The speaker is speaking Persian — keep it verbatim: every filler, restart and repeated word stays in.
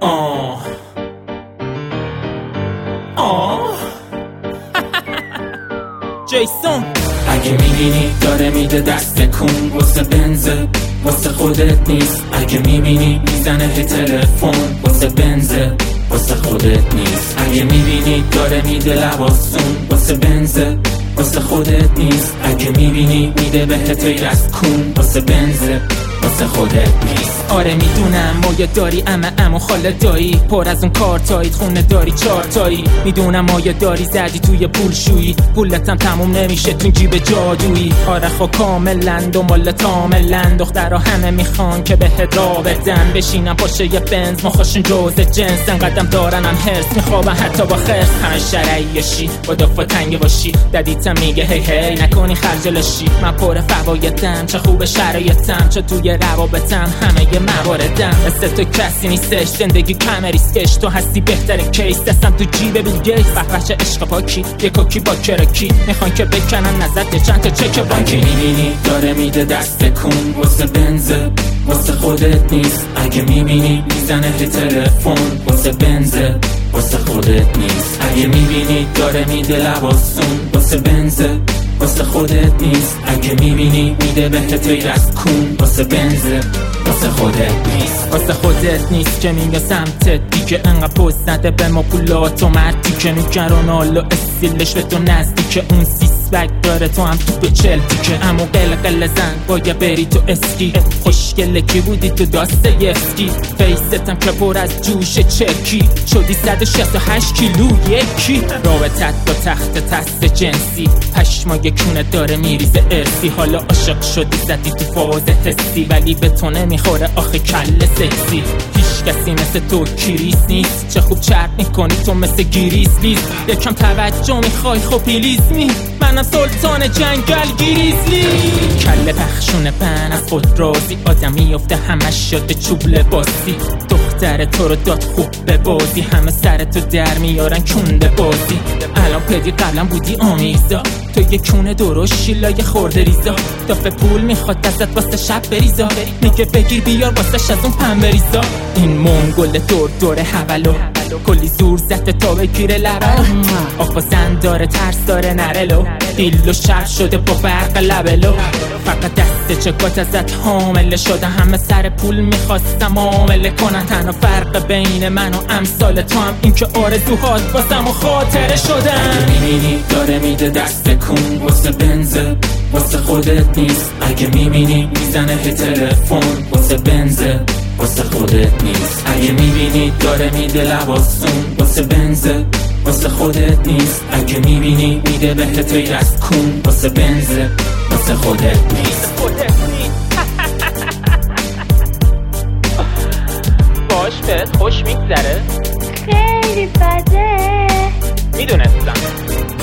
آه آه جیسون اگه میبینی داره میده دست کن واسه بنزه واسه خودت نیست. اگه میبینی میزنه هی تلفن واسه بنزه واسه خودت نیست. اگه میبینی داره میده لباسون واسه بنزه واسه خودت نیست. اگه میبینی میده بهت رست کن واسه بنزه واسه خودت نیست. آره میدونم مایه داری اما امو خاله دایی پر از اون کارتایید خونه داری چارتایی. میدونم مایه داری زدی توی پولشویی پولتم تموم نمیشه تو جیب جادویی. آره خب کاملا دنبال تاملن دخترها همه میخوان که بهت را بدن بشینم پاشه یه بنز مخاشون جوز جنس انقدم دارنم هرس میخوابن حتی با خرس همه شرعیشی با دفعه تنگ باشی ددیتم میگه هی هی نکنی خرجلشی. من پر فوایدم چه خوب شرایطم چه توی روابطم همه یه مواردم مثل تو کسی نیستش زندگی کم ریسکش تو هستی بهترین کیس دستم تو جیب بیل گیتس بخش عشق پاکی یه کوکی با کرکی میخوان که بکنن نزد چند تا چک بانکی. اگه میبینی داره میده دست کن واسه بنزه واسه خودت نیست. اگه میبینی میزنه هی تلفن واسه بنزه واسه خودت نیست. اگه میبینی داره میده لباسون واسه بنزه واسه خودت نیست. اگه میبینی میده بهت رست کن واسه بنزه واسه خودت نیست. واسه خودت نیست که میگه سمتت دیگه انقدر پوز نده به ما پولات و مردی که نگرانال و استیلش به تو نزدیکه اون سیس بگ داره تو هم تو به چل دیگه امو قلقل زن باید بری تو اسکی خوشگله کی بودی تو داسته یفتی فیستم که پر از جوش چرکی شدی صد و شصت و هشت کیلو یکی رابطت با تخت تست جنسی پشما یکونه داره میریزه ارسی حالا عاشق شدی زدی تو فاز حسی ولی به تو نمیخوره آخه کل سکسی هیچ کسی مثل تو کریس نیست چه خوب چرب میکنی تو مثل گریز لیز یکم توجه میخوای خب پلیز می منم سلطان جنگل گریزلی کل پخشونه پن از خود رازی آدمی یفته همش شده چوب لباسی دختر تو رو داد خوب به بازی همه سر تو در میارن کنده بازی الان پدی قبلا بودی آمیزا تو یه کونه درست شیلای خورده ریزا دافه پول میخواد ازت واسه شب بریزا میگه بگیر بیار واسه از اون پن بریزا این منگل دور دور حولو کلی زور زده تا بگیره لبلو آقا زن داره ترس داره نرلو دیلو شرق شده با برق لبلو فقط دست چکات ازت حامله شده همه سر پول میخواستم معامله کنن تنها فرق بین من و امثال تو هم این که آرزوهات واسم و خاطره شدن. اگه میبینی داره میده دست کن واسه بنزه واسه خودت نیست. اگه میبینی میزنه هی تلفن واسه بنزه واسه خودت نیست. اگه میبینی داره میده لباسون واسه بنزه واسه خودت نیست. اگه میبینی میده بهت رست کن واسه بنزه واسه خودت نیست. باش بهت خوش میگذره؟ خیلی بده میدونستم